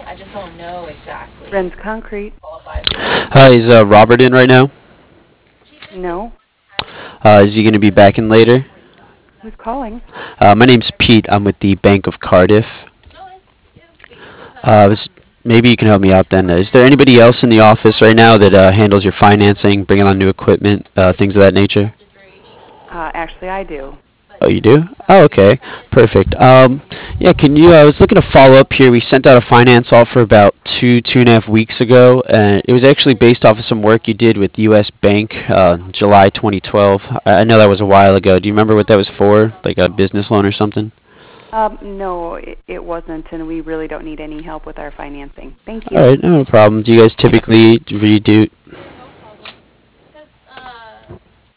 Ren's Concrete. Hi, is Robert in right now? No. Is he going to be back in later? Who's calling? My name's Pete. I'm with the Bank of Cardiff. Uh, was, Maybe you can help me out then. Is there anybody else in the office right now that handles your financing, bringing on new equipment, things of that nature? Actually, I do. Oh, you do? Oh, okay. Perfect. Yeah, can you? I was looking to follow up here. We sent out a finance offer about 2.5 weeks ago, and it was actually based off of some work you did with U.S. Bank, July 2012. I know that was a while ago. Do you remember what that was for? Like a business loan or something? No, it wasn't, and we really don't need any help with our financing. Thank All you. right, no problem. Do you guys typically redo?